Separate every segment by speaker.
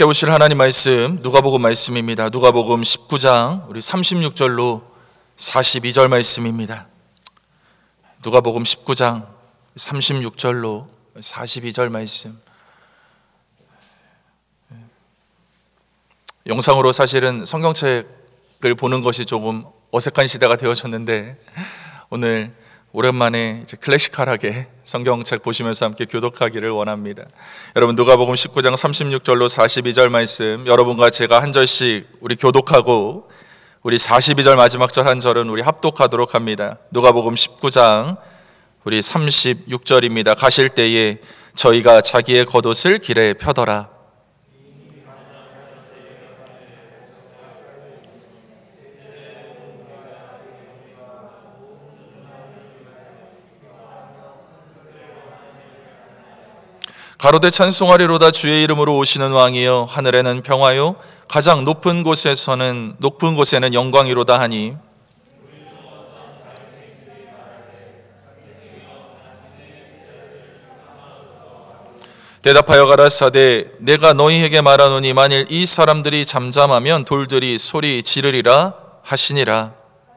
Speaker 1: 배우실 하나님 말씀 누가복음 말씀입니다. 누가복음 19장 우리 36절로 42절 말씀입니다. 누가복음 19장 36절로 42절 말씀. 영상으로 사실은 성경책을 보는 것이 조금 어색한 시대가 되어졌는데 오늘 오랜만에 이제 클래식컬하게 성경책 보시면서 함께 교독하기를 원합니다. 여러분 누가복음 19장 36절로 42절 말씀 여러분과 제가 한 절씩 우리 교독하고 우리 42절 마지막 절 한 절은 우리 합독하도록 합니다. 누가복음 19장 우리 36절입니다. 가실 때에 저희가 자기의 겉옷을 길에 펴더라. 가로되 찬송하리로다 주의 이름으로 오시는 왕이여 하늘에는 평화요 가장 높은 곳에는 영광이로다 하니 대답하여 가라사대 내가 너희에게 말하노니 만일 이 사람들이 잠잠하면 돌들이 소리 지르리라 하시니라.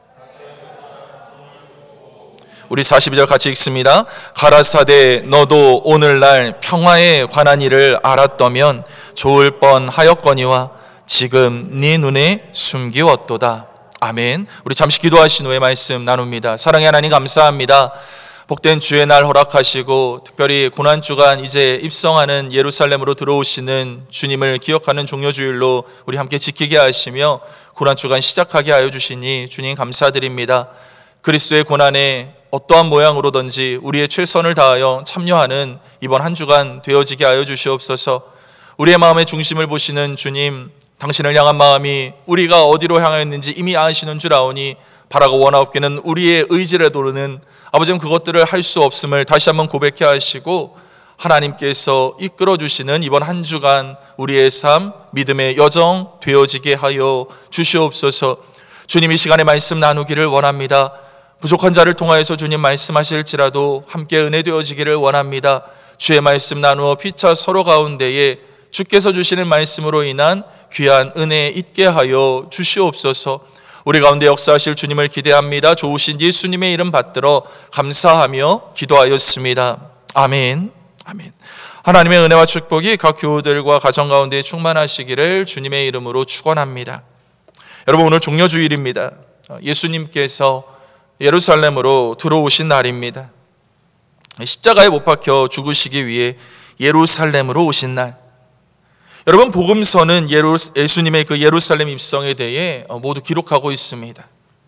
Speaker 1: 우리 42절 같이 읽습니다. 가라사대 너도 오늘날 평화에 관한 일을 알았더면 좋을 뻔하였거니와 지금 네 눈에 숨기웠도다. 아멘. 우리 잠시 기도하신 후에 말씀 나눕니다. 사랑의 하나님 감사합니다. 복된 주의 날 허락하시고 특별히 고난주간 이제 입성하는 예루살렘으로 들어오시는 주님을 기억하는 종료주일로 우리 함께 지키게 하시며 고난주간 시작하게 하여 주시니 주님 감사드립니다. 그리스도의 고난에 어떠한 모양으로든지 우리의 최선을 다하여 참여하는 이번 한 주간 되어지게 하여 주시옵소서. 우리의 마음의 중심을 보시는 주님, 당신을 향한 마음이 우리가 어디로 향하였는지 이미 아시는 줄 아오니 바라고 원하옵기는 우리의 의지를 도르는 아버지는 그것들을 할 수 없음을 다시 한번 고백해 하시고 하나님께서 이끌어 주시는 이번 한 주간 우리의 삶, 믿음의 여정 되어지게 하여 주시옵소서. 주님 이 시간에 말씀 나누기를 원합니다. 부족한 자를 통하여서 주님 말씀하실지라도 함께 은혜 되어지기를 원합니다. 주의 말씀 나누어 피차 서로 가운데에 주께서 주시는 말씀으로 인한 귀한 은혜 있게 하여 주시옵소서. 우리 가운데 역사하실 주님을 기대합니다. 좋으신 예수님의 이름 받들어 감사하며 기도하였습니다. 아멘. 아멘. 하나님의 은혜와 축복이 각 교우들과 가정 가운데 충만하시기를 주님의 이름으로 축원합니다. 여러분 오늘 종려주일입니다. 예수님께서 예루살렘으로 들어오신 날입니다. 십자가에 못 박혀 죽으시기 위해 예루살렘으로 오신 날. 여러분 복음서는 예수님의 그 예루살렘 입성에 대해 모두 기록하고 있습니다.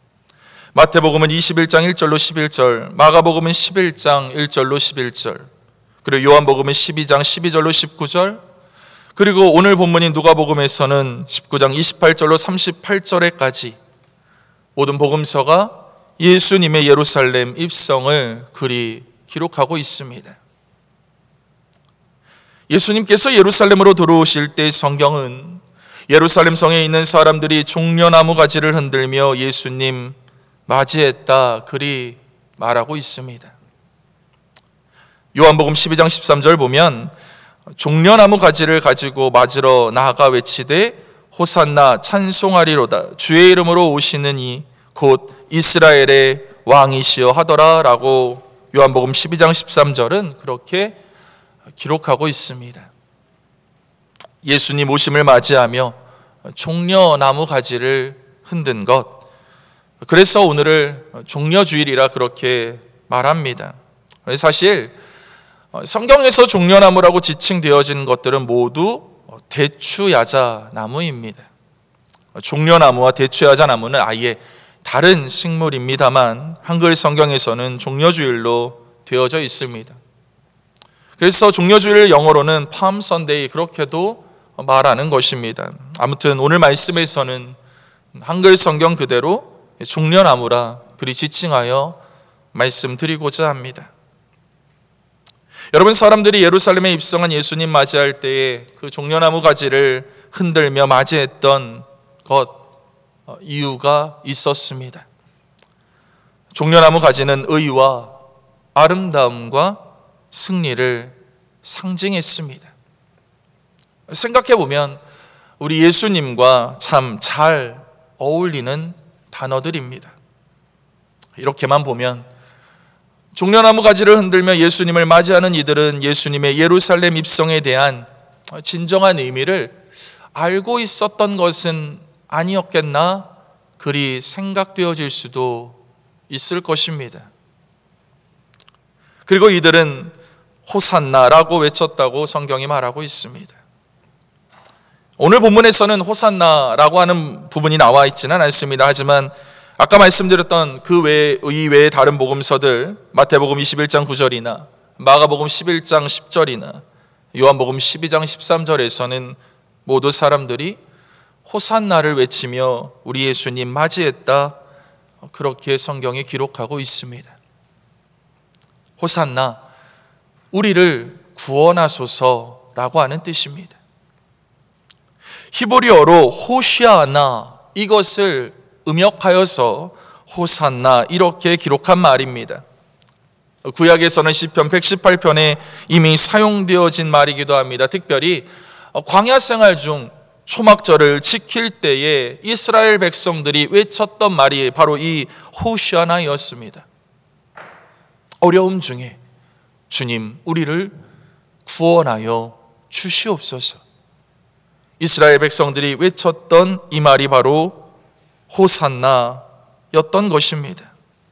Speaker 1: 마태복음은 21장 1절로 11절, 마가복음은 11장 1절로 11절, 그리고 요한복음은 12장 12절로 19절, 그리고 오늘 본문인 누가복음에서는 19장 28절로 38절에까지 모든 복음서가 예수님의 예루살렘 입성을 그리 기록하고 있습니다. 예수님께서 예루살렘으로 들어오실 때 성경은 예루살렘 성에 있는 사람들이 종려나무 가지를 흔들며 예수님 맞이했다 그리 말하고 있습니다. 요한복음 12장 13절 보면 종려나무 가지를 가지고 맞으러 나아가 외치되 호산나 찬송하리로다 주의 이름으로 오시는 이 곧 이스라엘의 왕이시여 하더라 라고 요한복음 12장 13절은 그렇게 기록하고 있습니다. 예수님 오심을 맞이하며 종려나무 가지를 흔든 것, 그래서 오늘을 종려주일이라 그렇게 말합니다. 사실 성경에서 종려나무라고 지칭되어진 것들은 모두 대추야자나무입니다. 종려나무와 대추야자나무는 아예 다른 식물입니다만 한글 성경에서는 종려주일로 되어져 있습니다. 그래서 종려주일을 영어로는 팜 선데이 그렇게도 말하는 것입니다. 아무튼 오늘 말씀에서는 한글 성경 그대로 종려나무라 그리 지칭하여 말씀드리고자 합니다. 여러분 사람들이 예루살렘에 입성한 예수님 맞이할 때에 그 종려나무 가지를 흔들며 맞이했던 것 이유가 있었습니다. 종려나무 가지는 의와 아름다움과 승리를 상징했습니다. 생각해 보면 우리 예수님과 참 잘 어울리는 단어들입니다. 이렇게만 보면 종려나무 가지를 흔들며 예수님을 맞이하는 이들은 예수님의 예루살렘 입성에 대한 진정한 의미를 알고 있었던 것은 아니었겠나 그리 생각되어질 수도 있을 것입니다. 그리고 이들은 호산나라고 외쳤다고 성경이 말하고 있습니다. 오늘 본문에서는 호산나라고 하는 부분이 나와 있지는 않습니다. 하지만 아까 말씀드렸던 그 이외의 다른 복음서들, 마태복음 21장 9절이나 마가복음 11장 10절이나 요한복음 12장 13절에서는 모두 사람들이 호산나를 외치며 우리 예수님 맞이했다, 그렇게 성경이 기록하고 있습니다. 호산나, 우리를 구원하소서라고 하는 뜻입니다. 히브리어로 호시아나, 이것을 음역하여서 호산나 이렇게 기록한 말입니다. 구약에서는 시편 118편에 이미 사용되어진 말이기도 합니다. 특별히 광야 생활 중 초막절을 지킬 때에 이스라엘 백성들이 외쳤던 말이 바로 이 호시아나였습니다. 어려움 중에 주님, 우리를 구원하여 주시옵소서. 이스라엘 백성들이 외쳤던 이 말이 바로 호산나였던 것입니다.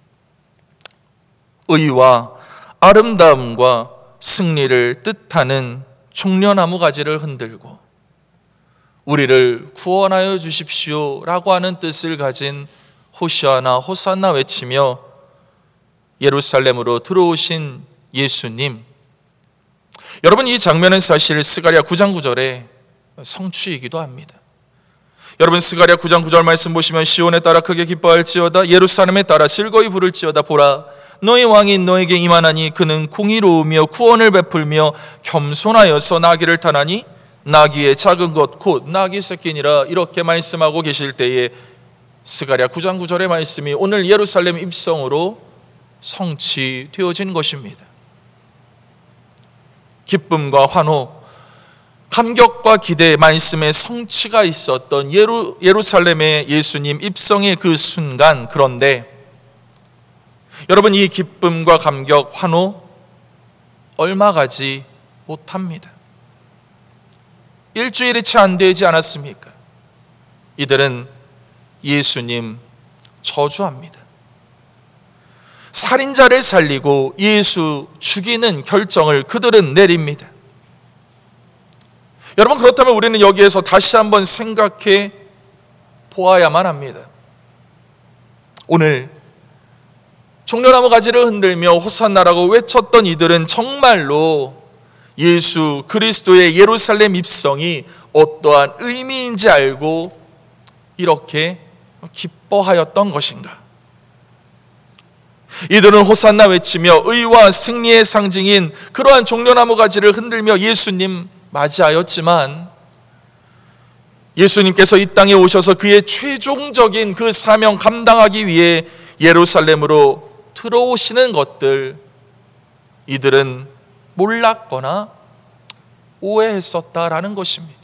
Speaker 1: 의와 아름다움과 승리를 뜻하는 종려나무 가지를 흔들고 우리를 구원하여 주십시오라고 하는 뜻을 가진 호시아나, 호산나 외치며 예루살렘으로 들어오신 예수님. 여러분, 이 장면은 사실 스가랴 9장 9절에 성취이기도 합니다. 여러분, 스가랴 9장 9절 말씀 보시면 시온에 따라 크게 기뻐할지어다, 예루살렘에 따라 즐거이 부를지어다. 보라, 너의 왕이 너에게 임하나니 그는 공의로우며 구원을 베풀며 겸손하여서 나귀를 타나니 나귀의 작은 것 곧 나귀 새끼니라. 이렇게 말씀하고 계실 때에 스가랴 9장 9절의 말씀이 오늘 예루살렘 입성으로 성취되어진 것입니다. 기쁨과 환호, 감격과 기대, 말씀의 성취가 있었던 예루살렘의 예수님 입성의 그 순간, 그런데 여러분, 이 기쁨과 감격, 환호 얼마 가지 못합니다. 일주일이 채 안 되지 않았습니까? 이들은 예수님 저주합니다. 살인자를 살리고 예수 죽이는 결정을 그들은 내립니다. 여러분, 그렇다면 우리는 여기에서 다시 한번 생각해 보아야만 합니다. 오늘 종려나무 가지를 흔들며 호산나라고 외쳤던 이들은 정말로 예수 그리스도의 예루살렘 입성이 어떠한 의미인지 알고 이렇게 기뻐하였던 것인가? 이들은 호산나 외치며 의와 승리의 상징인 그러한 종려나무 가지를 흔들며 예수님 맞이하였지만, 예수님께서 이 땅에 오셔서 그의 최종적인 그 사명 감당하기 위해 예루살렘으로 들어오시는 것들, 이들은 몰랐거나 오해했었다라는 것입니다.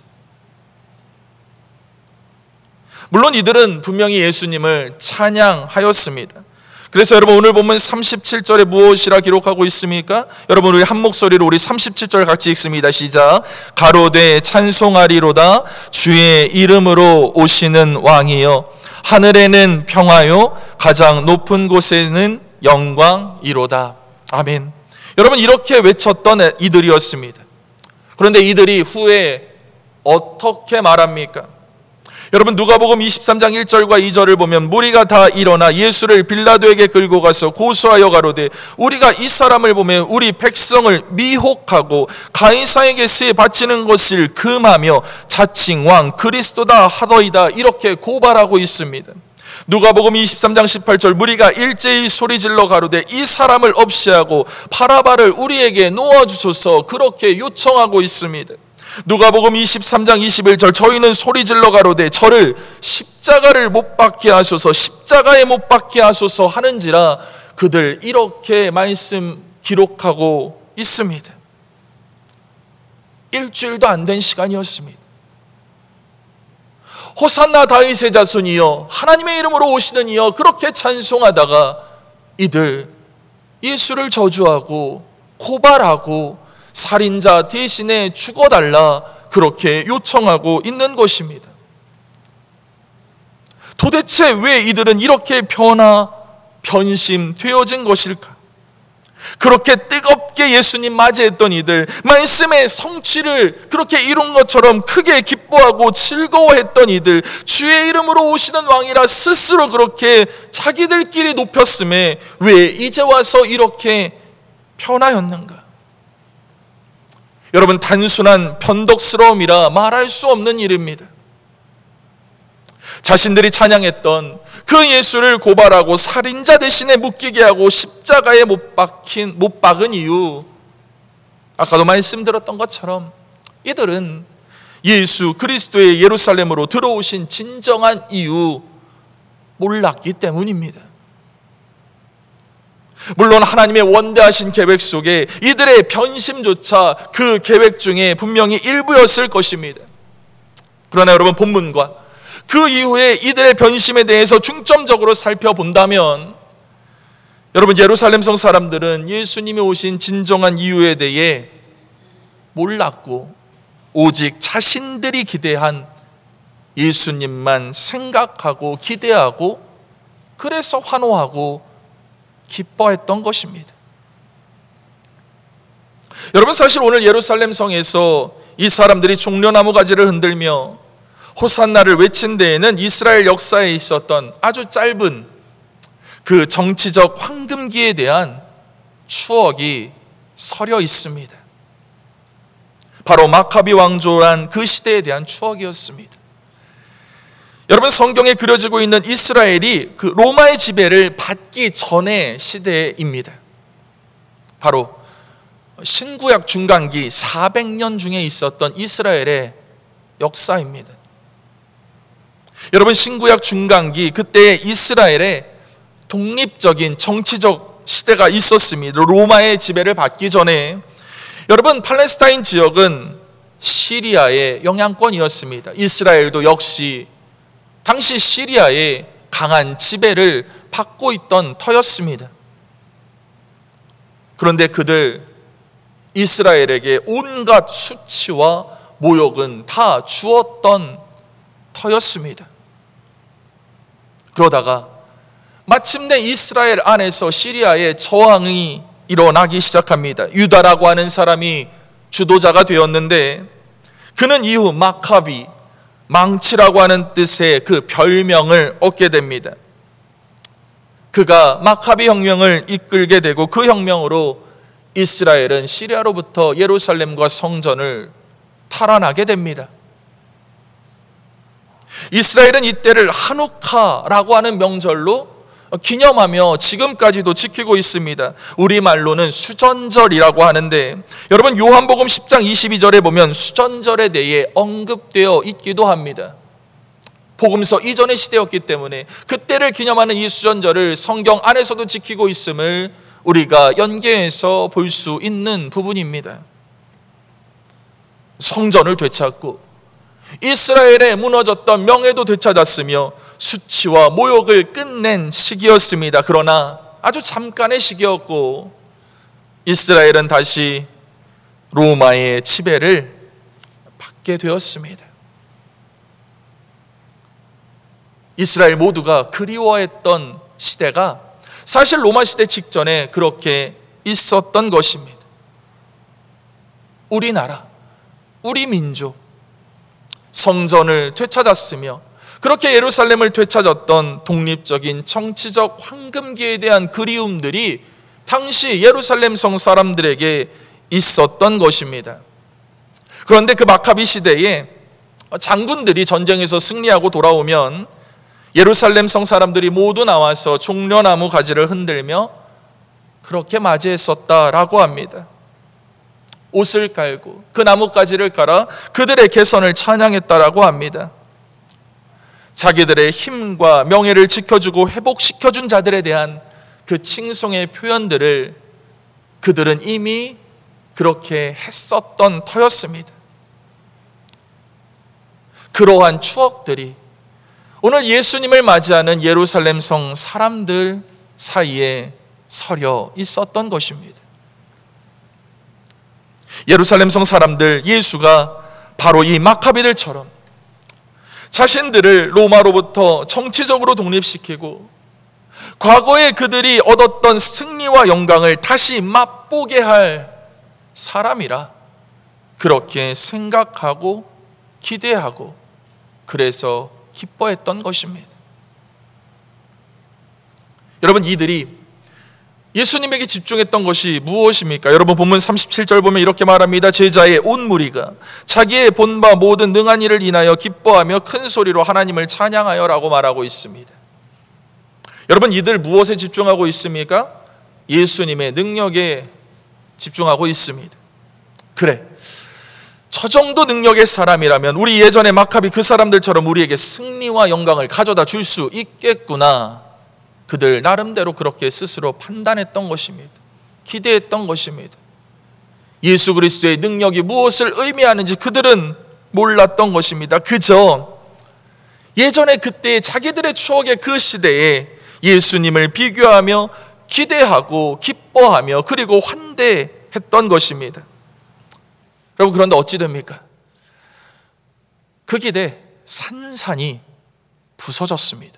Speaker 1: 물론 이들은 분명히 예수님을 찬양하였습니다. 그래서 여러분, 오늘 보면 37절에 무엇이라 기록하고 있습니까? 여러분, 우리 한 목소리로 우리 37절 같이 읽습니다. 시작. 가로되 찬송하리로다 주의 이름으로 오시는 왕이여, 하늘에는 평화요 가장 높은 곳에는 영광이로다. 아멘. 여러분, 이렇게 외쳤던 이들이었습니다. 그런데 이들이 후에 어떻게 말합니까? 여러분, 누가복음 23장 1절과 2절을 보면 무리가 다 일어나 예수를 빌라도에게 끌고 가서 고소하여 가로되 우리가 이 사람을 보며 우리 백성을 미혹하고 가이사에게 세 바치는 것을 금하며 자칭 왕 그리스도다 하더이다. 이렇게 고발하고 있습니다. 누가복음 23장 18절 무리가 일제히 소리질러 가로되 이 사람을 없이하고 바라바를 우리에게 놓아주소서, 그렇게 요청하고 있습니다. 누가복음 23장 21절 저희는 소리질러 가로되 저를 십자가를 못 박게 하소서, 십자가에 못 박게 하소서 하는지라. 그들 이렇게 말씀 기록하고 있습니다. 일주일도 안 된 시간이었습니다. 호산나 다윗의 자손이여, 하나님의 이름으로 오시는 이여, 그렇게 찬송하다가 이들 예수를 저주하고 고발하고 살인자 대신에 죽어달라 그렇게 요청하고 있는 것입니다. 도대체 왜 이들은 이렇게 변심되어진 것일까? 그렇게 뜨겁게 예수님 맞이했던 이들, 말씀의 성취를 그렇게 이룬 것처럼 크게 기뻐하고 즐거워했던 이들, 주의 이름으로 오시는 왕이라 스스로 그렇게 자기들끼리 높였음에 왜 이제 와서 이렇게 변하였는가? 여러분, 단순한 변덕스러움이라 말할 수 없는 일입니다. 자신들이 찬양했던 그 예수를 고발하고 살인자 대신에 묶이게 하고 십자가에 못 박은 이유, 아까도 말씀드렸던 것처럼 이들은 예수 그리스도의 예루살렘으로 들어오신 진정한 이유 몰랐기 때문입니다. 물론 하나님의 원대하신 계획 속에 이들의 변심조차 그 계획 중에 분명히 일부였을 것입니다. 그러나 여러분, 본문과 그 이후에 이들의 변심에 대해서 중점적으로 살펴본다면, 여러분, 예루살렘 성 사람들은 예수님이 오신 진정한 이유에 대해 몰랐고 오직 자신들이 기대한 예수님만 생각하고 기대하고 그래서 환호하고 기뻐했던 것입니다. 여러분, 사실 오늘 예루살렘 성에서 이 사람들이 종려나무 가지를 흔들며 호산나를 외친 데에는 이스라엘 역사에 있었던 아주 짧은 그 정치적 황금기에 대한 추억이 서려 있습니다. 바로 마카비 왕조란 그 시대에 대한 추억이었습니다. 여러분, 성경에 그려지고 있는 이스라엘이 그 로마의 지배를 받기 전의 시대입니다. 바로 신구약 중간기 400년 중에 있었던 이스라엘의 역사입니다. 여러분, 신구약 중간기 그때 이스라엘의 독립적인 정치적 시대가 있었습니다. 로마의 지배를 받기 전에 여러분, 팔레스타인 지역은 시리아의 영향권이었습니다. 이스라엘도 역시 당시 시리아의 강한 지배를 받고 있던 터였습니다. 그런데 그들 이스라엘에게 온갖 수치와 모욕은 다 주었던 터였습니다. 그러다가 마침내 이스라엘 안에서 시리아의 저항이 일어나기 시작합니다. 유다라고 하는 사람이 주도자가 되었는데, 그는 이후 마카비, 망치라고 하는 뜻의 그 별명을 얻게 됩니다. 그가 마카비 혁명을 이끌게 되고 그 혁명으로 이스라엘은 시리아로부터 예루살렘과 성전을 탈환하게 됩니다. 이스라엘은 이때를 하누카라고 하는 명절로 기념하며 지금까지도 지키고 있습니다. 우리말로는 수전절이라고 하는데, 여러분, 요한복음 10장 22절에 보면 수전절에 대해 언급되어 있기도 합니다. 복음서 이전의 시대였기 때문에 그때를 기념하는 이 수전절을 성경 안에서도 지키고 있음을 우리가 연계해서 볼 수 있는 부분입니다. 성전을 되찾고 이스라엘의 무너졌던 명예도 되찾았으며 수치와 모욕을 끝낸 시기였습니다. 그러나 아주 잠깐의 시기였고 이스라엘은 다시 로마의 지배를 받게 되었습니다. 이스라엘 모두가 그리워했던 시대가 사실 로마 시대 직전에 그렇게 있었던 것입니다. 우리나라, 우리 민족, 성전을 되찾았으며 그렇게 예루살렘을 되찾았던 독립적인 정치적 황금기에 대한 그리움들이 당시 예루살렘 성 사람들에게 있었던 것입니다. 그런데 그 마카비 시대에 장군들이 전쟁에서 승리하고 돌아오면 예루살렘 성 사람들이 모두 나와서 종려나무 가지를 흔들며 그렇게 맞이했었다라고 합니다. 옷을 깔고 그 나뭇가지를 깔아 그들의 개선을 찬양했다라고 합니다. 자기들의 힘과 명예를 지켜주고 회복시켜준 자들에 대한 그 칭송의 표현들을 그들은 이미 그렇게 했었던 터였습니다. 그러한 추억들이 오늘 예수님을 맞이하는 예루살렘 성 사람들 사이에 서려 있었던 것입니다. 예루살렘 성 사람들, 예수가 바로 이 마카비들처럼 자신들을 로마로부터 정치적으로 독립시키고 과거에 그들이 얻었던 승리와 영광을 다시 맛보게 할 사람이라 그렇게 생각하고 기대하고 그래서 기뻐했던 것입니다. 여러분, 이들이 예수님에게 집중했던 것이 무엇입니까? 여러분, 본문 37절 보면 이렇게 말합니다. 제자의 온 무리가 자기의 본바 모든 능한 일을 인하여 기뻐하며 큰 소리로 하나님을 찬양하여 라고 말하고 있습니다. 여러분, 이들 무엇에 집중하고 있습니까? 예수님의 능력에 집중하고 있습니다. 그래, 저 정도 능력의 사람이라면 우리 예전에 마카비 그 사람들처럼 우리에게 승리와 영광을 가져다 줄 수 있겠구나. 그들 나름대로 그렇게 스스로 판단했던 것입니다. 기대했던 것입니다. 예수 그리스도의 능력이 무엇을 의미하는지 그들은 몰랐던 것입니다. 그저 예전에 그때 자기들의 추억의 그 시대에 예수님을 비교하며 기대하고 기뻐하며 그리고 환대했던 것입니다. 여러분, 그런데 어찌 됩니까? 그 기대 산산이 부서졌습니다.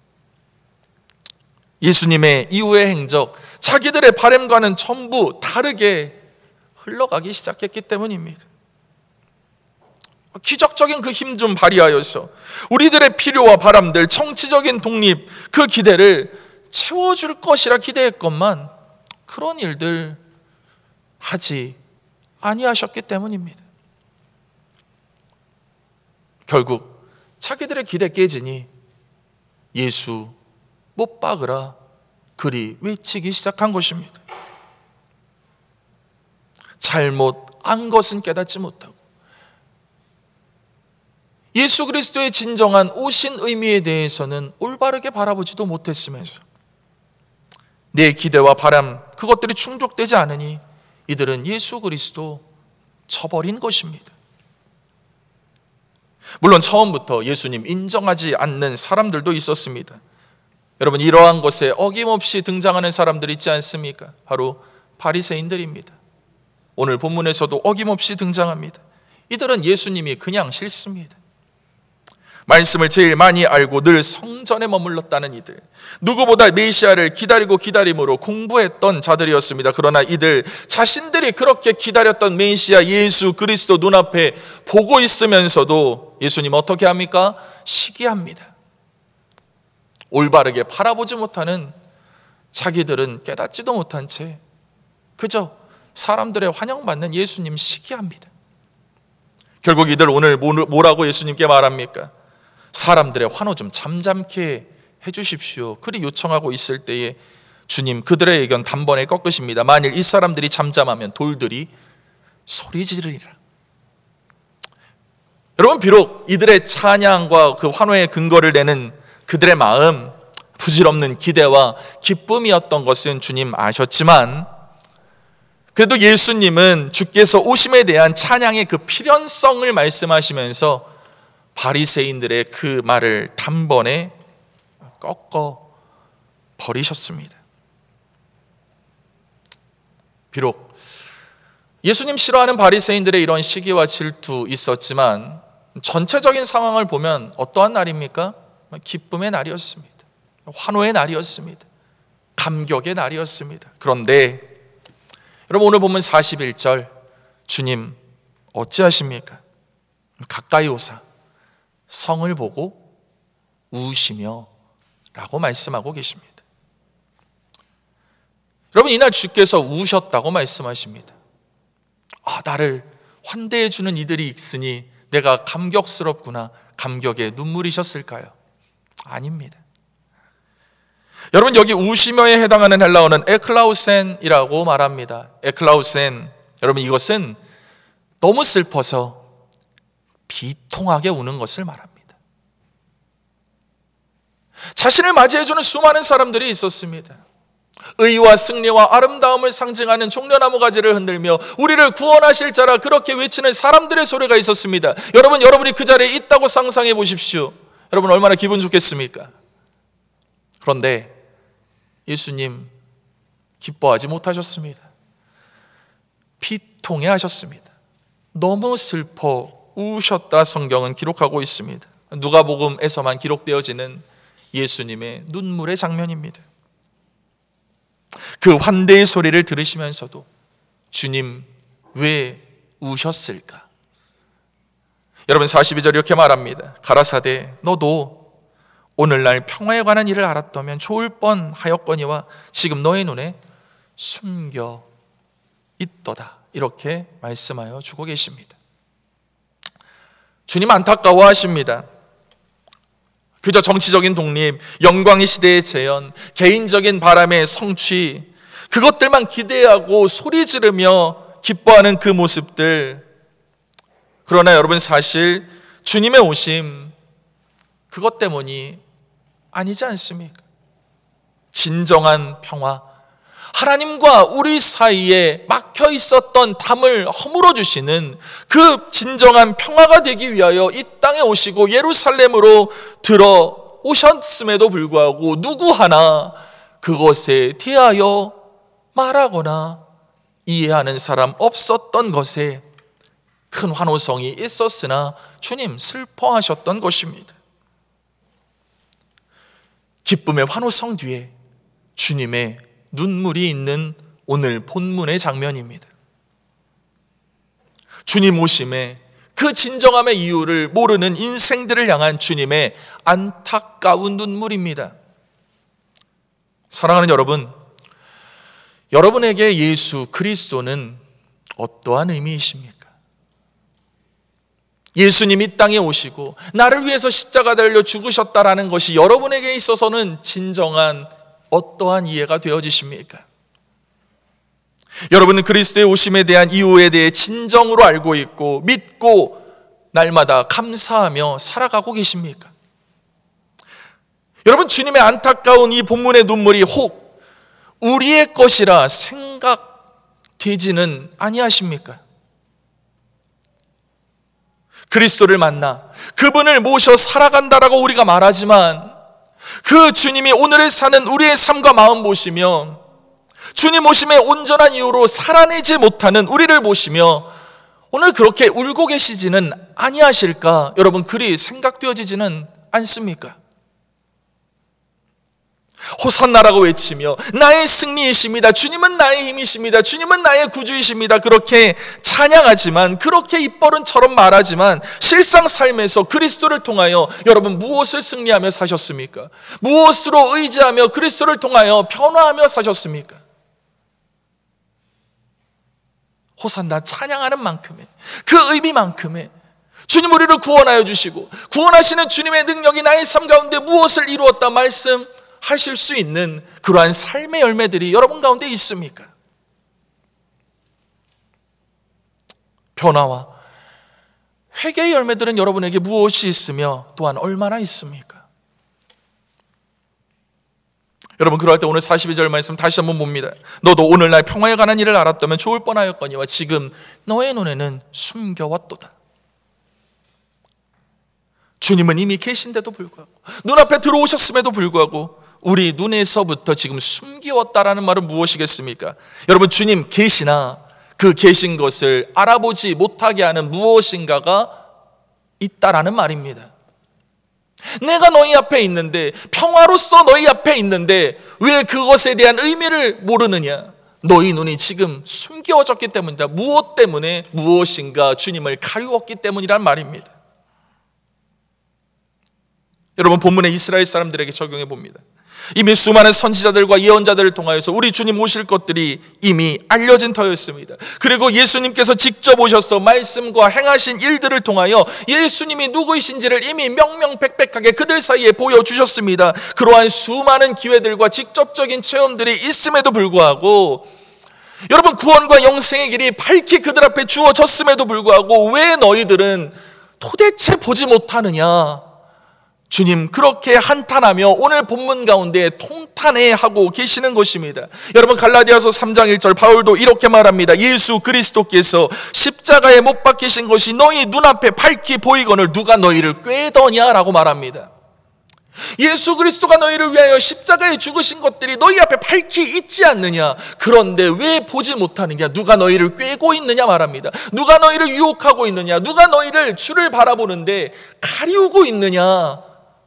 Speaker 1: 예수님의 이후의 행적, 자기들의 바램과는 전부 다르게 흘러가기 시작했기 때문입니다. 기적적인 그 힘 좀 발휘하여서 우리들의 필요와 바람들, 정치적인 독립, 그 기대를 채워줄 것이라 기대했건만 그런 일들 하지 아니하셨기 때문입니다. 결국 자기들의 기대 깨지니 예수 못 박으라 그리 외치기 시작한 것입니다. 잘못 안 것은 깨닫지 못하고 예수 그리스도의 진정한 오신 의미에 대해서는 올바르게 바라보지도 못했으면서 내 기대와 바람, 그것들이 충족되지 않으니 이들은 예수 그리스도 저버린 것입니다. 물론 처음부터 예수님 인정하지 않는 사람들도 있었습니다. 여러분, 이러한 것에 어김없이 등장하는 사람들 있지 않습니까? 바로 바리새인들입니다. 오늘 본문에서도 어김없이 등장합니다. 이들은 예수님이 그냥 싫습니다. 말씀을 제일 많이 알고 늘 성전에 머물렀다는 이들, 누구보다 메시아를 기다림으로 공부했던 자들이었습니다. 그러나 이들 자신들이 그렇게 기다렸던 메시아 예수 그리스도 눈앞에 보고 있으면서도 예수님 어떻게 합니까? 시기합니다. 올바르게 바라보지 못하는 자기들은 깨닫지도 못한 채 그저 사람들의 환영받는 예수님 시기합니다. 결국 이들 오늘 뭐라고 예수님께 말합니까? 사람들의 환호 좀 잠잠케 해주십시오. 그리 요청하고 있을 때에 주님 그들의 의견 단번에 꺾으십니다. 만일 이 사람들이 잠잠하면 돌들이 소리 지르리라. 여러분, 비록 이들의 찬양과 그 환호의 근거를 내는 그들의 마음, 부질없는 기대와 기쁨이었던 것은 주님 아셨지만 그래도 예수님은 주께서 오심에 대한 찬양의 그 필연성을 말씀하시면서 바리새인들의 그 말을 단번에 꺾어 버리셨습니다. 비록 예수님 싫어하는 바리새인들의 이런 시기와 질투 있었지만 전체적인 상황을 보면 어떠한 날입니까? 기쁨의 날이었습니다. 환호의 날이었습니다. 감격의 날이었습니다. 그런데 여러분, 오늘 보면 41절 주님 어찌하십니까? 가까이 오사 성을 보고 우시며 라고 말씀하고 계십니다. 여러분, 이날 주께서 우셨다고 말씀하십니다. 나를 환대해 주는 이들이 있으니 내가 감격스럽구나. 감격에 눈물이셨을까요? 아닙니다. 여러분, 여기 우시며에 해당하는 헬라어는 에클라우센이라고 말합니다. 에클라우센, 여러분, 이것은 너무 슬퍼서 비통하게 우는 것을 말합니다. 자신을 맞이해주는 수많은 사람들이 있었습니다. 의와 승리와 아름다움을 상징하는 종려나무 가지를 흔들며 우리를 구원하실 자라 그렇게 외치는 사람들의 소리가 있었습니다. 여러분, 여러분이 그 자리에 있다고 상상해 보십시오. 여러분 얼마나 기분 좋겠습니까? 그런데 예수님 기뻐하지 못하셨습니다. 피통해 하셨습니다. 너무 슬퍼 우셨다 성경은 기록하고 있습니다. 누가복음에서만 기록되어지는 예수님의 눈물의 장면입니다. 그 환대의 소리를 들으시면서도 주님 왜 우셨을까? 여러분 42절 이렇게 말합니다. 가라사대 너도 오늘날 평화에 관한 일을 알았다면 좋을 뻔하였거니와 지금 너의 눈에 숨겨 있도다. 이렇게 말씀하여 주고 계십니다. 주님 안타까워하십니다. 그저 정치적인 독립, 영광의 시대의 재현, 개인적인 바람의 성취, 그것들만 기대하고 소리 지르며 기뻐하는 그 모습들. 그러나 여러분 사실 주님의 오심 그것 때문이 아니지 않습니까? 진정한 평화, 하나님과 우리 사이에 막혀 있었던 담을 허물어 주시는 그 진정한 평화가 되기 위하여 이 땅에 오시고 예루살렘으로 들어오셨음에도 불구하고 누구 하나 그것에 대하여 말하거나 이해하는 사람 없었던 것에 큰 환호성이 있었으나 주님 슬퍼하셨던 것입니다. 기쁨의 환호성 뒤에 주님의 눈물이 있는 오늘 본문의 장면입니다. 주님 오심에 그 진정함의 이유를 모르는 인생들을 향한 주님의 안타까운 눈물입니다. 사랑하는 여러분, 여러분에게 예수 그리스도는 어떠한 의미이십니까? 예수님이 이 땅에 오시고 나를 위해서 십자가 달려 죽으셨다라는 것이 여러분에게 있어서는 진정한 어떠한 이해가 되어지십니까? 여러분은 그리스도의 오심에 대한 이유에 대해 진정으로 알고 있고 믿고 날마다 감사하며 살아가고 계십니까? 여러분 주님의 안타까운 이 본문의 눈물이 혹 우리의 것이라 생각되지는 아니하십니까? 그리스도를 만나 그분을 모셔 살아간다라고 우리가 말하지만 그 주님이 오늘을 사는 우리의 삶과 마음 보시며 주님 오심의 온전한 이유로 살아내지 못하는 우리를 보시며 오늘 그렇게 울고 계시지는 아니하실까? 여러분 그리 생각되어지지는 않습니까? 호산나라고 외치며 나의 승리이십니다. 주님은 나의 힘이십니다. 주님은 나의 구주이십니다. 그렇게 찬양하지만 그렇게 입버릇처럼 말하지만 실상 삶에서 그리스도를 통하여 여러분 무엇을 승리하며 사셨습니까? 무엇으로 의지하며 그리스도를 통하여 변화하며 사셨습니까? 호산나 찬양하는 만큼의 그 의미만큼의 주님 우리를 구원하여 주시고 구원하시는 주님의 능력이 나의 삶 가운데 무엇을 이루었다 말씀하실 수 있는 그러한 삶의 열매들이 여러분 가운데 있습니까? 변화와 회개의 열매들은 여러분에게 무엇이 있으며 또한 얼마나 있습니까? 여러분 그럴 때 오늘 42절 말씀 다시 한번 봅니다. 너도 오늘날 평화에 관한 일을 알았다면 좋을 뻔하였거니와 지금 너의 눈에는 숨겨왔도다. 주님은 이미 계신데도 불구하고 눈앞에 들어오셨음에도 불구하고 우리 눈에서부터 지금 숨기웠다라는 말은 무엇이겠습니까? 여러분 주님 계시나 그 계신 것을 알아보지 못하게 하는 무엇인가가 있다라는 말입니다. 내가 너희 앞에 있는데 평화로서 너희 앞에 있는데 왜 그것에 대한 의미를 모르느냐? 너희 눈이 지금 숨겨졌기 때문이다. 무엇 때문에? 무엇인가 주님을 가리웠기 때문이란 말입니다. 여러분 본문의 이스라엘 사람들에게 적용해 봅니다. 이미 수많은 선지자들과 예언자들을 통하여서 우리 주님 오실 것들이 이미 알려진 터였습니다. 그리고 예수님께서 직접 오셔서 말씀과 행하신 일들을 통하여 예수님이 누구이신지를 이미 명명백백하게 그들 사이에 보여주셨습니다. 그러한 수많은 기회들과 직접적인 체험들이 있음에도 불구하고 여러분 구원과 영생의 길이 밝히 그들 앞에 주어졌음에도 불구하고 왜 너희들은 도대체 보지 못하느냐? 주님 그렇게 한탄하며 오늘 본문 가운데 통탄해하고 계시는 것입니다. 여러분 갈라디아서 3장 1절 바울도 이렇게 말합니다. 예수 그리스도께서 십자가에 못 박히신 것이 너희 눈앞에 밝히 보이거늘 누가 너희를 꾀더냐라고 말합니다. 예수 그리스도가 너희를 위하여 십자가에 죽으신 것들이 너희 앞에 밝히 있지 않느냐? 그런데 왜 보지 못하느냐? 누가 너희를 꾀고 있느냐 말합니다. 누가 너희를 유혹하고 있느냐? 누가 너희를 주를 바라보는데 가리우고 있느냐?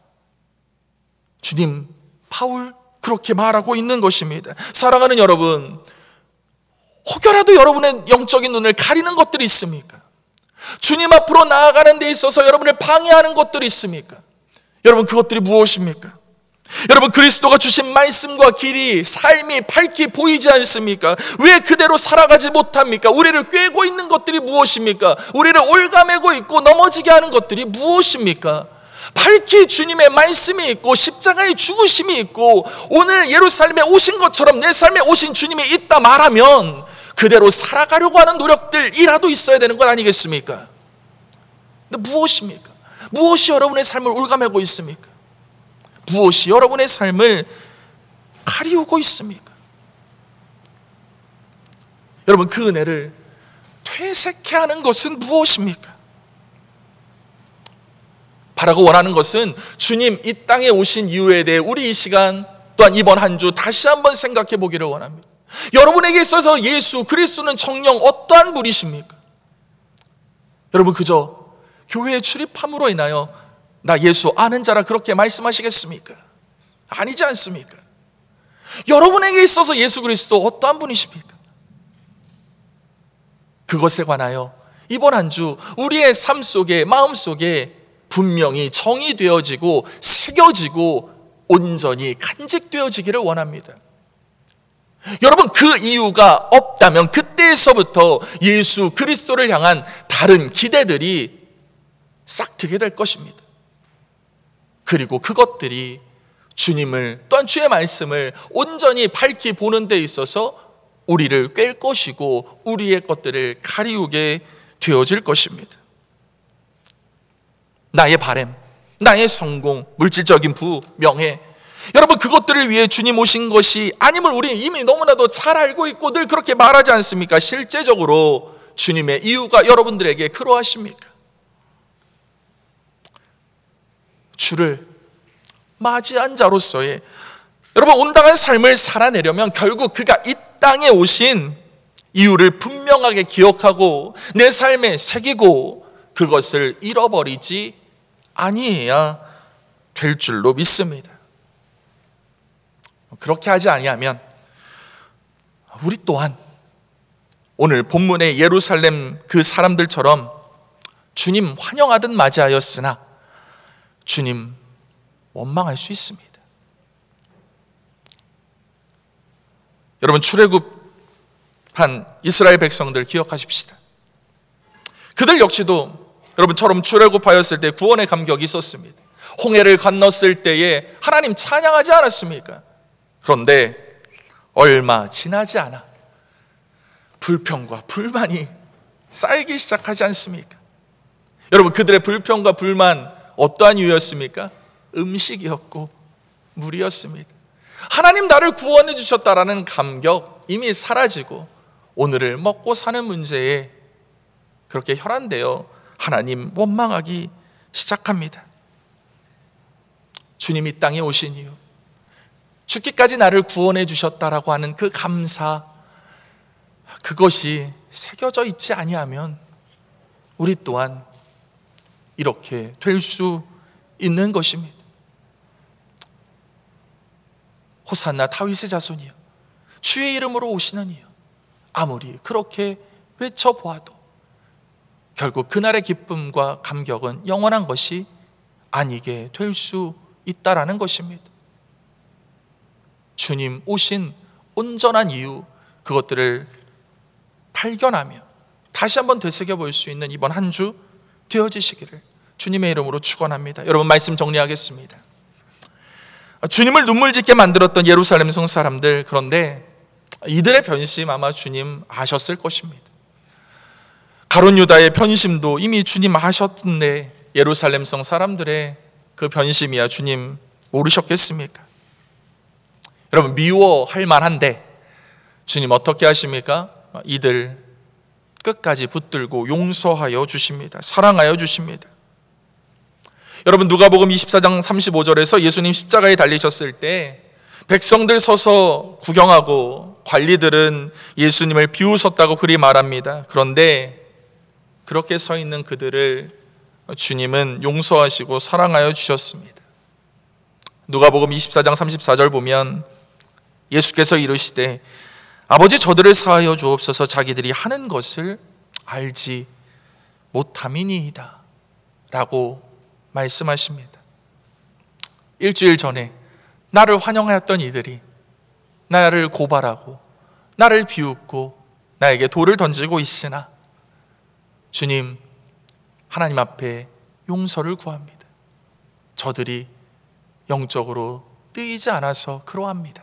Speaker 1: 주님, 바울 그렇게 말하고 있는 것입니다. 사랑하는 여러분, 혹여라도 여러분의 영적인 눈을 가리는 것들이 있습니까? 주님 앞으로 나아가는 데 있어서 여러분을 방해하는 것들이 있습니까? 여러분, 그것들이 무엇입니까? 여러분, 그리스도가 주신 말씀과 길이, 삶이 밝히 보이지 않습니까? 왜 그대로 살아가지 못합니까? 우리를 꿰고 있는 것들이 무엇입니까? 우리를 올가매고 있고 넘어지게 하는 것들이 무엇입니까? 밝히 주님의 말씀이 있고 십자가의 죽으심이 있고 오늘 예루살렘에 오신 것처럼 내 삶에 오신 주님이 있다 말하면 그대로 살아가려고 하는 노력들이라도 있어야 되는 것 아니겠습니까? 근데 무엇입니까? 무엇이 여러분의 삶을 올가매고 있습니까? 무엇이 여러분의 삶을 가리우고 있습니까? 여러분, 그 은혜를 퇴색케 하는 것은 무엇입니까? 바라고 원하는 것은 주님 이 땅에 오신 이유에 대해 우리 이 시간 또한 이번 한 주 다시 한번 생각해 보기를 원합니다. 여러분에게 있어서 예수 그리스도는 정녕 어떠한 분이십니까? 여러분, 그저 교회에 출입함으로 인하여 나 예수 아는 자라 그렇게 말씀하시겠습니까? 아니지 않습니까? 여러분에게 있어서 예수 그리스도 어떠한 분이십니까? 그것에 관하여 이번 한 주 우리의 삶 속에, 마음 속에 분명히 정의되어지고 새겨지고 온전히 간직되어지기를 원합니다. 여러분, 그 이유가 없다면 그때에서부터 예수 그리스도를 향한 다른 기대들이 싹트게 될 것입니다. 그리고 그것들이 주님을 또한 주의 말씀을 온전히 밝히 보는 데 있어서 우리를 꿰 것이고 우리의 것들을 가리우게 되어질 것입니다. 나의 바램, 나의 성공, 물질적인 부, 명예, 여러분, 그것들을 위해 주님 오신 것이 아님을 우리 이미 너무나도 잘 알고 있고 늘 그렇게 말하지 않습니까? 실제적으로 주님의 이유가 여러분들에게 그러하십니까? 주를 맞이한 자로서의 여러분 온당한 삶을 살아내려면 결국 그가 이 땅에 오신 이유를 분명하게 기억하고 내 삶에 새기고 그것을 잃어버리지 아니해야 될 줄로 믿습니다. 그렇게 하지 아니하면 우리 또한 오늘 본문의 예루살렘 그 사람들처럼 주님 환영하듯 맞이하였으나 주님 원망할 수 있습니다. 여러분, 출애굽한 이스라엘 백성들 기억하십시다. 그들 역시도 여러분처럼 출애굽하였을 때 구원의 감격이 있었습니다. 홍해를 건넜을 때에 하나님 찬양하지 않았습니까? 그런데 얼마 지나지 않아 불평과 불만이 쌓이기 시작하지 않습니까? 여러분, 그들의 불평과 불만 어떠한 이유였습니까? 음식이었고 물이었습니다. 하나님 나를 구원해 주셨다라는 감격 이미 사라지고 오늘을 먹고 사는 문제에 그렇게 혈안되어 하나님 원망하기 시작합니다. 주님 이 땅에 오신 이유, 죽기까지 나를 구원해 주셨다라고 하는 그 감사, 그것이 새겨져 있지 아니하면 우리 또한 이렇게 될 수 있는 것입니다. 호산나 다윗의 자손이여, 주의 이름으로 오시는 이여, 아무리 그렇게 외쳐보아도 결국 그날의 기쁨과 감격은 영원한 것이 아니게 될 수 있다라는 것입니다. 주님 오신 온전한 이유, 그것들을 발견하며 다시 한번 되새겨 볼 수 있는 이번 한 주 되어지시기를 주님의 이름으로 축원합니다. 여러분, 말씀 정리하겠습니다. 주님을 눈물 짓게 만들었던 예루살렘 성 사람들, 그런데 이들의 변심 아마 주님 아셨을 것입니다. 가룟 유다의 변심도 이미 주님 아셨는데 예루살렘 성 사람들의 그 변심이야 주님 모르셨겠습니까? 여러분, 미워할 만한데 주님 어떻게 하십니까? 이들 끝까지 붙들고 용서하여 주십니다. 사랑하여 주십니다. 여러분, 누가복음 24장 35절에서 예수님 십자가에 달리셨을 때 백성들 서서 구경하고 관리들은 예수님을 비웃었다고 그리 말합니다. 그런데 그렇게 서 있는 그들을 주님은 용서하시고 사랑하여 주셨습니다. 누가복음 24장 34절 보면 예수께서 이르시되 아버지, 저들을 사하여 주옵소서. 자기들이 하는 것을 알지 못함이니이다 라고 말씀하십니다. 일주일 전에 나를 환영하였던 이들이 나를 고발하고 나를 비웃고 나에게 돌을 던지고 있으나 주님, 하나님 앞에 용서를 구합니다. 저들이 영적으로 뜨이지 않아서 그러합니다.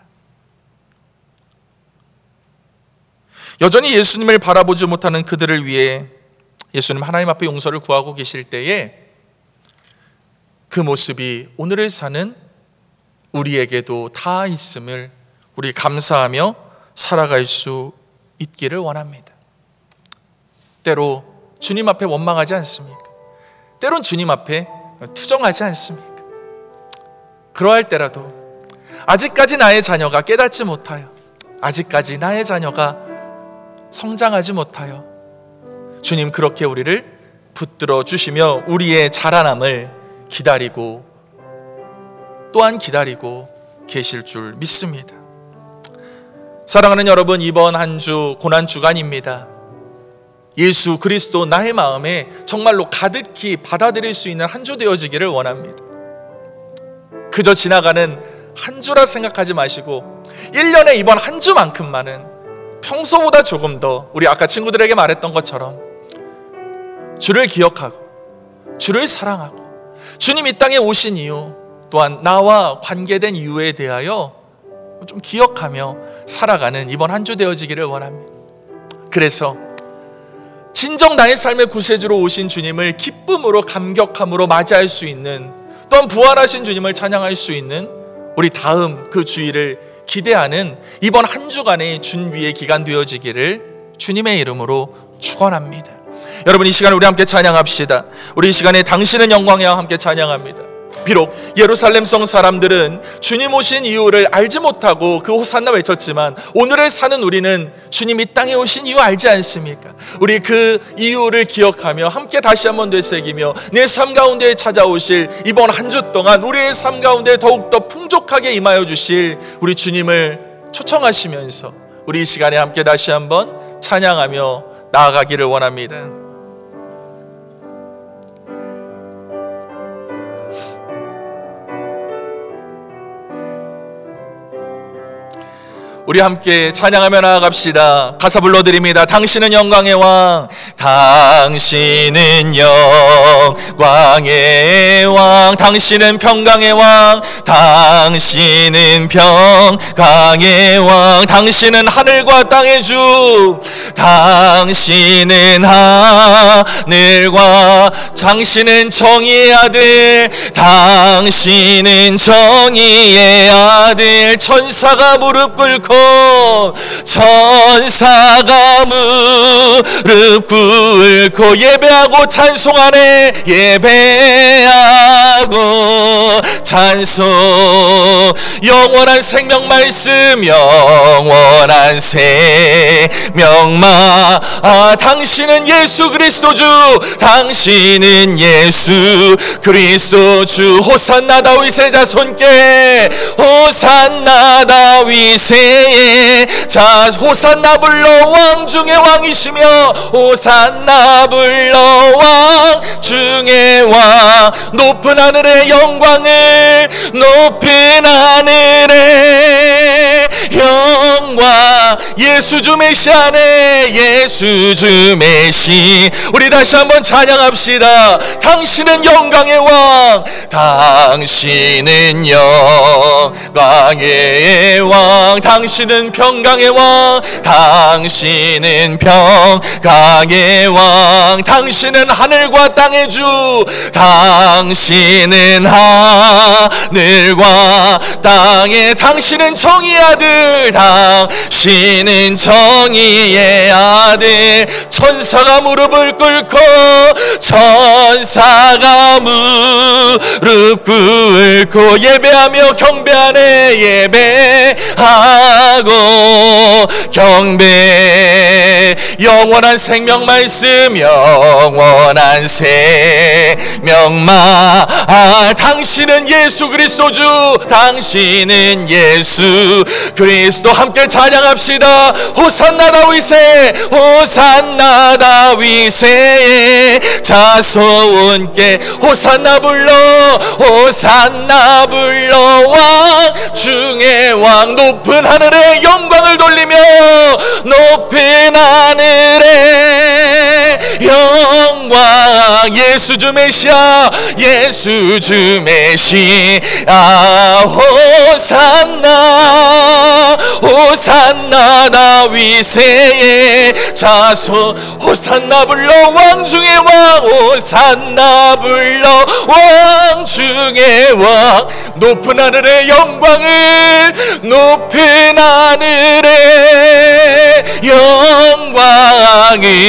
Speaker 1: 여전히 예수님을 바라보지 못하는 그들을 위해 예수님 하나님 앞에 용서를 구하고 계실 때에 그 모습이 오늘을 사는 우리에게도 다 있음을 우리 감사하며 살아갈 수 있기를 원합니다. 때로 주님 앞에 원망하지 않습니까? 때론 주님 앞에 투정하지 않습니까? 그러할 때라도 아직까지 나의 자녀가 깨닫지 못하여, 아직까지 나의 자녀가 성장하지 못하여 주님 그렇게 우리를 붙들어 주시며 우리의 자라남을 기다리고 또한 기다리고 계실 줄 믿습니다. 사랑하는 여러분, 이번 한 주 고난주간입니다. 예수 그리스도 나의 마음에 정말로 가득히 받아들일 수 있는 한 주 되어지기를 원합니다. 그저 지나가는 한 주라 생각하지 마시고 1년에 이번 한 주만큼만은 평소보다 조금 더 우리 아까 친구들에게 말했던 것처럼 주를 기억하고 주를 사랑하고 주님 이 땅에 오신 이유, 또한 나와 관계된 이유에 대하여 좀 기억하며 살아가는 이번 한 주 되어지기를 원합니다. 그래서 진정 나의 삶의 구세주로 오신 주님을 기쁨으로 감격함으로 맞이할 수 있는, 또한 부활하신 주님을 찬양할 수 있는 우리 다음 그 주일을 기대하는 이번 한 주간의 준비의 기간 되어지기를 주님의 이름으로 축원합니다. 여러분, 이 시간에 우리 함께 찬양합시다. 우리 이 시간에 당신은 영광이와 함께 찬양합니다. 비록 예루살렘 성 사람들은 주님 오신 이유를 알지 못하고 그 호산나 외쳤지만 오늘을 사는 우리는 주님 이 땅에 오신 이유 알지 않습니까? 우리 그 이유를 기억하며 함께 다시 한번 되새기며 내 삶 가운데 찾아오실 이번 한 주 동안 우리의 삶 가운데 더욱더 풍족하게 임하여 주실 우리 주님을 초청하시면서 우리 이 시간에 함께 다시 한번 찬양하며 나아가기를 원합니다. 우리 함께 찬양하며 나아갑시다. 가사 불러드립니다. 당신은 영광의 왕, 당신은 영광의 왕, 당신은 평강의 왕, 당신은 평강의 왕, 당신은 하늘과 땅의 주, 당신은 하늘과, 당신은 정의의 아들, 당신은 정의의 아들. 천사가 무릎 꿇고 천사가 무릎 꿇고 예배하고 찬송하네. 예배하고 찬송. 영원한 생명 말씀, 영원한 생명마. 당신은 예수 그리스도 주, 당신은 예수 그리스도 주. 호산나 다윗의 자손께, 호산나 다윗의 자, 호산나 불러 왕 중의 왕이시며, 호산나 불러 왕 중의 왕. 높은 하늘의 영광을, 높은 하늘의 영광. 예수 주 메시아네, 예수 주 메시. 우리 다시 한번 찬양합시다. 당신은 영광의 왕, 당신은 영광의 왕, 당신은 평강의 왕, 당신은 평강의 왕, 당신은 하늘과 땅의 주, 당신은 하늘과 땅의, 당신은 정의의 아들, 아들, 당신은 정의의 아들. 천사가 무릎을 꿇고, 천사가 무릎 꿇고 예배하며 경배하네. 예배하고 경배. 영원한 생명 말씀, 영원한 생명 말. 당신은 예수 그리스도 주, 당신은 예수 그리스도. 함께 찬양합시다. 호산나 다윗의, 호산나 다윗의 자손께 호산나 불러, 호산나 불러. 왕 중의 왕, 높은 하늘에 영광을 돌리며, 높은 하늘에 영광. 예수 주 메시아, 예수 주 메시아. 호산나, 호산나 다윗의 자손. 호산나 불러 왕 중의 왕, 호산나 불러 왕 중의 왕. 높은 하늘의 영광을, 높은 하늘의 영광을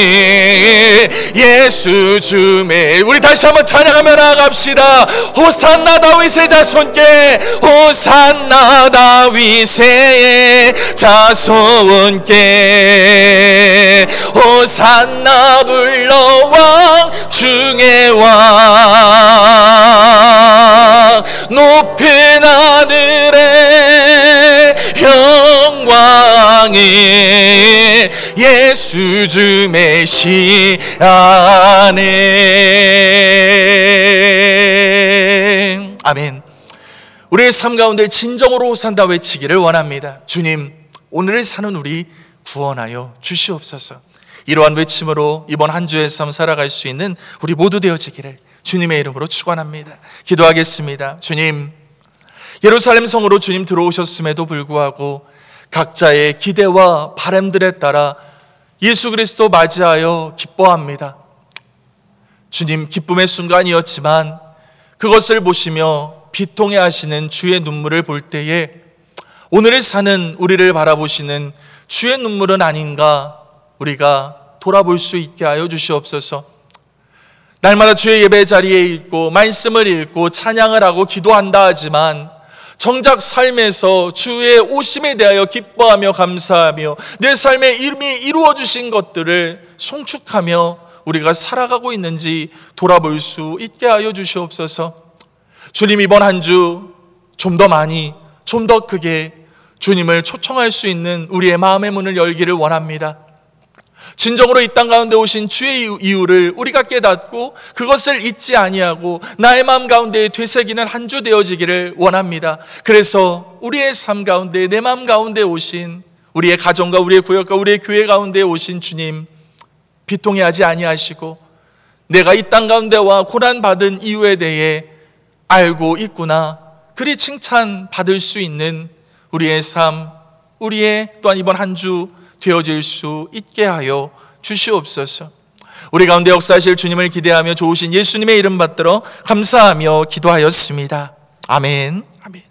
Speaker 1: 예수 주의. 우리 다시 한번 찬양하며 나아갑시다. 호산나 다윗의 자손께, 호산나 다윗의 자손께 호산나 불러 왕 중의 왕. 높은 하늘의 영광을 예수 주 메시아네. 아멘. 우리의 삶 가운데 진정으로 호산나 외치기를 원합니다. 주님, 오늘을 사는 우리 구원하여 주시옵소서. 이러한 외침으로 이번 한 주의 삶 살아갈 수 있는 우리 모두 되어지기를 주님의 이름으로 축원합니다. 기도하겠습니다. 주님, 예루살렘 성으로 주님 들어오셨음에도 불구하고 각자의 기대와 바람들에 따라 예수 그리스도 맞이하여 기뻐합니다. 주님, 기쁨의 순간이었지만 그것을 보시며 비통해 하시는 주의 눈물을 볼 때에 오늘을 사는 우리를 바라보시는 주의 눈물은 아닌가 우리가 돌아볼 수 있게 하여 주시옵소서. 날마다 주의 예배 자리에 있고 말씀을 읽고 찬양을 하고 기도한다 하지만 정작 삶에서 주의 오심에 대하여 기뻐하며 감사하며 내 삶에 이미 이루어 주신 것들을 송축하며 우리가 살아가고 있는지 돌아볼 수 있게 하여 주시옵소서. 주님, 이번 한 주 좀 더 많이, 좀 더 크게 주님을 초청할 수 있는 우리의 마음의 문을 열기를 원합니다. 진정으로 이 땅 가운데 오신 주의 이유를 우리가 깨닫고 그것을 잊지 아니하고 나의 마음 가운데 되새기는 한 주 되어지기를 원합니다. 그래서 우리의 삶 가운데, 내 마음 가운데 오신 우리의 가정과 우리의 구역과 우리의 교회 가운데 오신 주님, 비통해 하지 아니하시고 내가 이 땅 가운데 와 고난받은 이유에 대해 알고 있구나, 그리 칭찬받을 수 있는 우리의 삶, 우리의 또한 이번 한 주 되어질 수 있게 하여 주시옵소서. 우리 가운데 역사하실 주님을 기대하며 좋으신 예수님의 이름 받들어 감사하며 기도하였습니다. 아멘. 아멘.